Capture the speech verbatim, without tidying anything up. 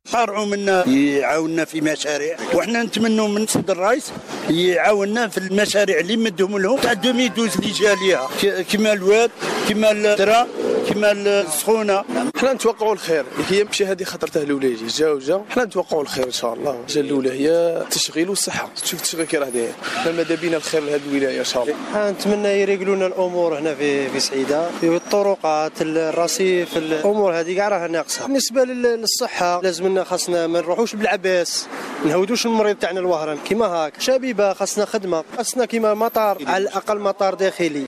طارعوا منا يعاوننا في مشاريع، وحنا نتمنوا من سيد الرئيس يعاوننا في المشاريع اللي مدهم لهم تاع ألفين واثنين عشر اللي جا ليها، كما الواد كما الدرا كما السخونه. حنا نتوقعوا الخير، هي ماشي هذه خطرته الاولى يجي جا وجا، حنا نتوقعوا الخير ان شاء الله. جا الاولى هي التشغيل والصحه، تشوف التشغيل كي راه داير، حنا ماذا بينا الخير لهذه الولايه ان شاء الله. حنا نتمنى يريقلوا لنا الامور هنا في في سعيده، الطرقات الرصيف الامور هذه كاع راها ناقصه. بالنسبه للصحه لازم لنا خاصنا ما نروحوش بالعباس، نهودوش المريض تاعنا الوهران كيما هاك، شبيبه خاصنا خدمه، خاصنا كيما مطار على الاقل مطار داخلي.